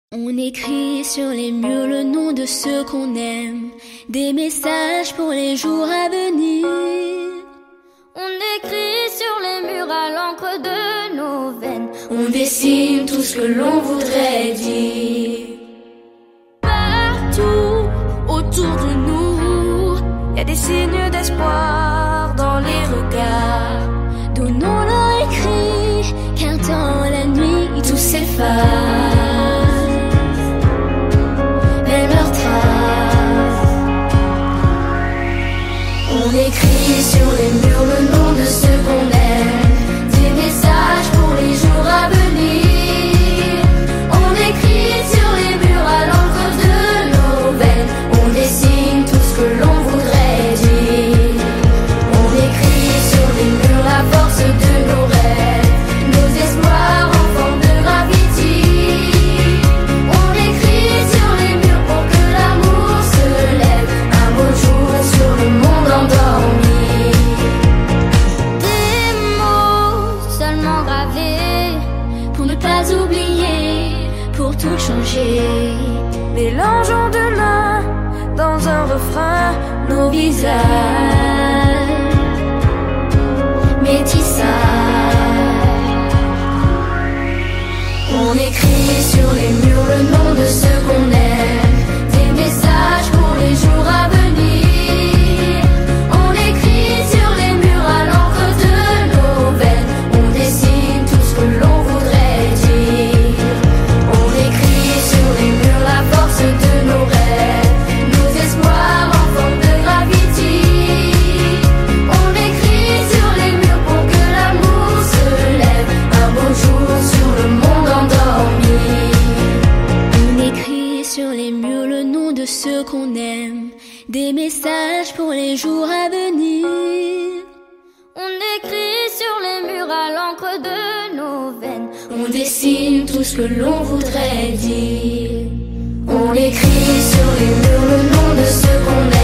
On écrit sur les murs le nom de ceux qu'on aime, des messages pour les jours à venir. On écrit sur les murs à l'encre de nos veines, on dessine tout ce que l'on voudrait dire. Partout autour de nous, y a des signes d'espoir dans les regards. Donnons-leur écrit, car dans la nuit tout s'efface. On écrit sur les murs le nom de ceux qu'on aime, des messages pour les jours à venir. On écrit sur les murs à l'encre de nos veines, on dessine tout ce que l'on voudrait dire. On écrit sur les murs la force de nos rêves, nos espoirs en forme de graffiti. On écrit sur les murs pour que l'amour se lève un beau jour sur le monde endormi. Des mots seulement gravés pour ne pas oublier, pour tout changer. Mélangeons demain dans un refrain nos visages, métissage. On écrit sur les murs le nom de ceux qu'on aime, des messages pour les jours à venir. On écrit sur les murs à l'encre de nos veines, on dessine tout ce que l'on voudrait dire. On écrit sur les murs la force de nos rêves, nos espoirs en forme de graffiti. On écrit sur les murs pour que l'amour se lève un beau jour sur le monde endormi. On écrit sur les murs le nom de ceux qu'on aime, des messages pour les jours à venir. On écrit sur les murs à l'encre de nos veines, on dessine tout ce que l'on voudrait dire. On écrit sur les murs le nom de ceux qu'on aime.